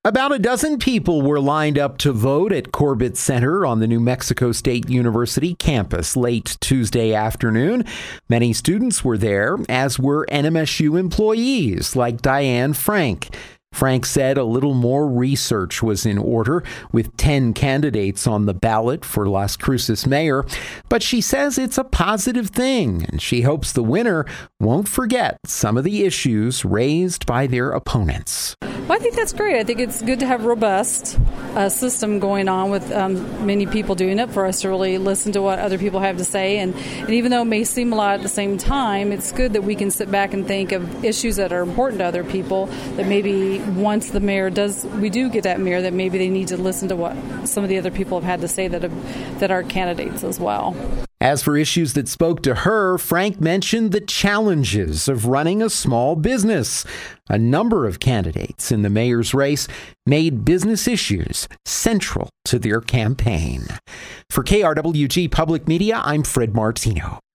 About a dozen people were lined up to vote at Corbett Center on the New Mexico State University campus late Tuesday afternoon. Many students were there, as were NMSU employees like Diane Frank. Frank said a little more research was in order, with 10 candidates on the ballot for Las Cruces mayor. But she says it's a positive thing, and she hopes the winner won't forget some of the issues raised by their opponents. Well, I think that's great. I think it's good to have a robust system going on with many people doing it, for us to really listen to what other people have to say. And even though it may seem a lot at the same time, it's good that we can sit back and think of issues that are important to other people, that maybe once the mayor we do get that mayor, that maybe they need to listen to what some of the other people have had to say that are candidates as well. As for issues that spoke to her, Frank mentioned the challenges of running a small business. A number of candidates in the mayor's race made business issues central to their campaign. For KRWG Public Media, I'm Fred Martino.